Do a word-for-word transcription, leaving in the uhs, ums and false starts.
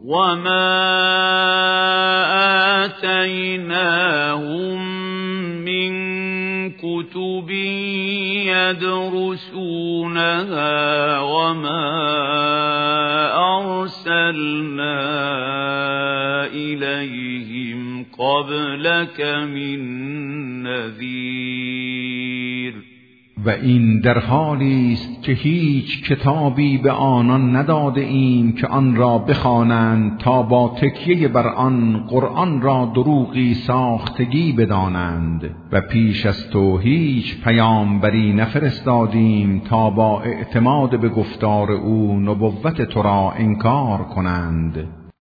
وما آتيناهم من كتب يدرسونها وما أرسلنا إليهم قبلك من نذیر. و این در حالی است که هیچ کتابی به آنان نداده ایم که آن را بخوانند تا با تکیه بر آن قرآن را دروغی ساختگی بدانند، و پیش از تو هیچ پیامبری نفرستادیم تا با اعتماد به گفتار او نبوت تو را انکار کنند.